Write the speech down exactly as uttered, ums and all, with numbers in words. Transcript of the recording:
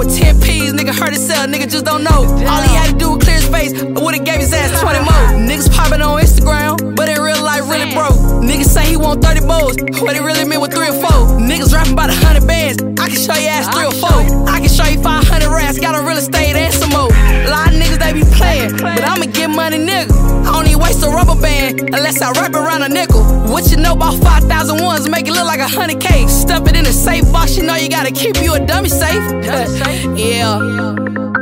with ten P's, nigga hurt himself, nigga just don't know. All he had to do was clear his face, I would've gave his ass twenty more. Niggas popping on Instagram, but in real life really broke. Niggas say he want thirty bowls, what he really meant with three or four. Niggas rapping about a hundred bands, I can show you ass three or four. I can show you five hundred racks, got a real estate and some more. A lot of niggas they be playing, but I'ma get money, nigga. I don't even waste a rubber band unless I wrap around a nickel. What you know about five thousand ones, make it look like a hundred K. Stuff it in a safe box, you know you gotta keep you a dummy safe. Yeah.